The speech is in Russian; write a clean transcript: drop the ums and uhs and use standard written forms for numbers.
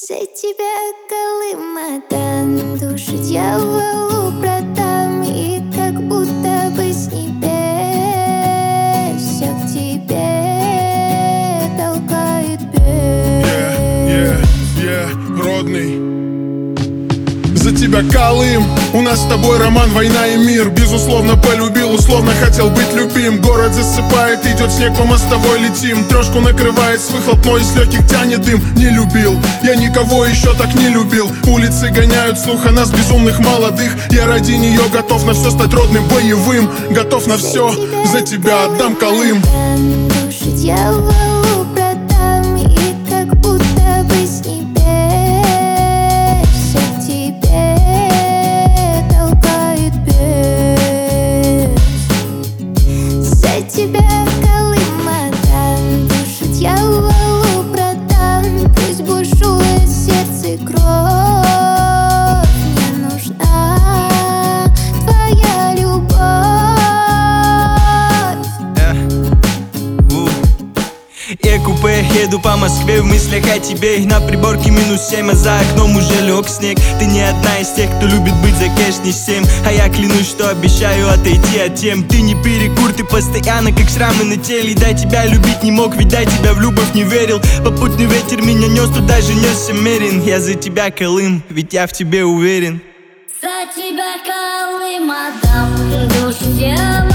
За тебя Колым отдам, душу дьяволу продам, и как будто бы с небес все к тебе толкает бес. Родный. За тебя, Колым, у нас с тобой роман, война и мир. Безусловно, полюбил, условно хотел быть любим. Город засыпает, идет снег, по мостовой летим. Трешку накрывает с выхлопной, с легких тянет дым. Не любил, я никого еще так не любил. Улицы гоняют слух о нас, безумных молодых. Я ради нее готов на все стать родным, боевым. Готов на все, за тебя отдам, Колым. Душу дьяволу продам, и как будто бы с небес все к тебе толкает бес. За тебя, Колым, отдам, душу дьяволу продам. Пусть бушует сердце и кровь, мне нужна твоя любовь. Я купе, еду по Москве, в мыслях о тебе. На приборке -7, а за окном уже лег снег. Ты не одна из тех, кто любит быть за кэш не 7. А я клянусь, что обещаю отойти от тем. Ты не перекур, ты постоянно как шрамы на теле. Да, тебя любить не мог, ведь да, тебя в любовь не верил. Попутный ветер меня нес, туда же несся мерен. Я за тебя, Колым, ведь я в тебе уверен. За тебя, Колым, отдам душу дьяволу.